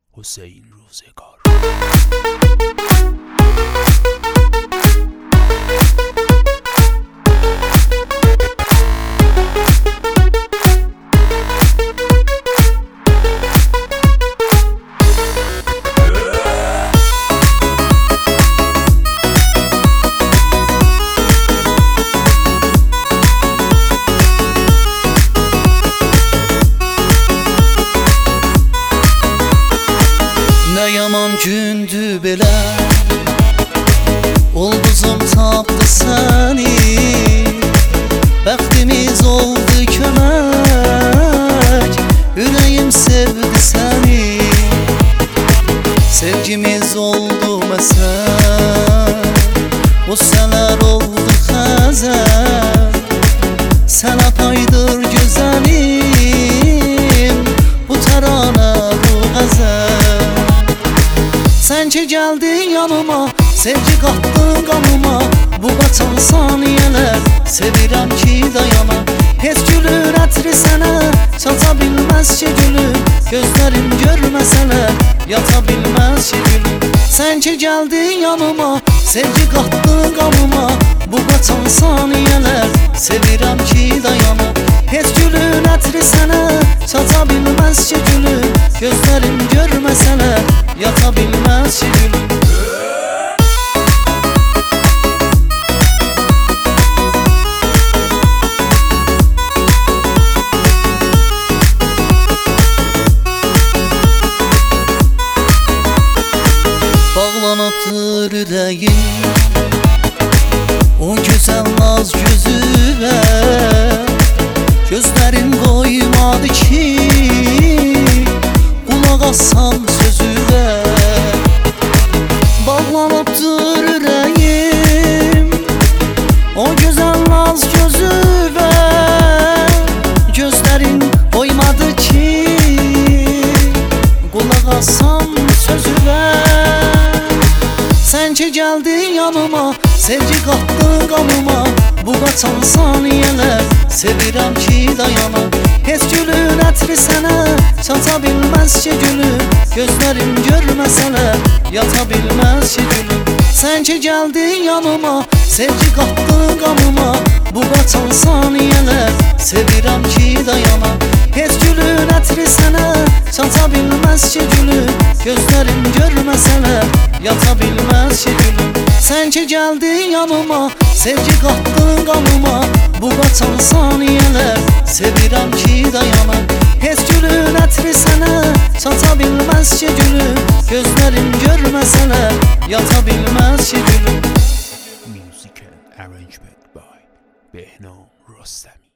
حسین روزگار. Nə yaman gündü belə, ulduzum tapdı səni. Bəxtimiz oldu kömək, ürəyim sevdi səni. Sevgimiz oldu məsəl, bu sələr oldu xəzər. Sənə paydır gözəlim, bu təranə, bu qəzəl. Sən ki gəldin yanıma, sevgi qatdın qanıma. Bu qaçan saniyələr, sevirəm ki dayana. Heç gülür ətri sənə, çata bilməz ki gülüm. Gözlərim görməsələr, yata bilməz ki gülüm. Sən ki gəldin yanıma, sevgi qatdın qanıma. Bu qaçan saniyələr, sevirəm ki dayana. Heç gülür ətri sənə, çata bilməz ki gülüm. Gözlərim görməsələr, yata bilməz ki gülüm. Bağlanıbdır ürəyim o gözəl naz gözüvə. Gözlərin qoymadı ki qulaq assam sözüvə. Bağlanıbdır ürəyim o gözəl naz gözüvə. Gözlərin qoymadı ki qulaq assam sözüvə. Sən ki gəldin yanıma, sevgi qatdın qanıma. Bu qaçan saniyələr, sevirəm ki dayana. Heç gülün ətri sənə, çata bilməz ki gülüm. Gözlərim görməsələr, yata bilməz ki gülüm. Sən ki gəldin yanıma, sevgi qatdın qanıma. Bu qaçan saniyələr, sevirəm ki dayana. Heç gülün ətri sənə, çata bilməz ki gülüm. Gözlərim görməsələr, yata bilməz ki gülüm. Sən ki gəldin yanıma, sevgi qatdın qanıma. Bu qaçan saniyələr, sevirəm ki dayana. Heç gülün ətri sənə, çata bilməz ki gülüm. Gözlərim görməsələr, yata bilməz ki gülüm. Musical arrangement by Behnam Rostami.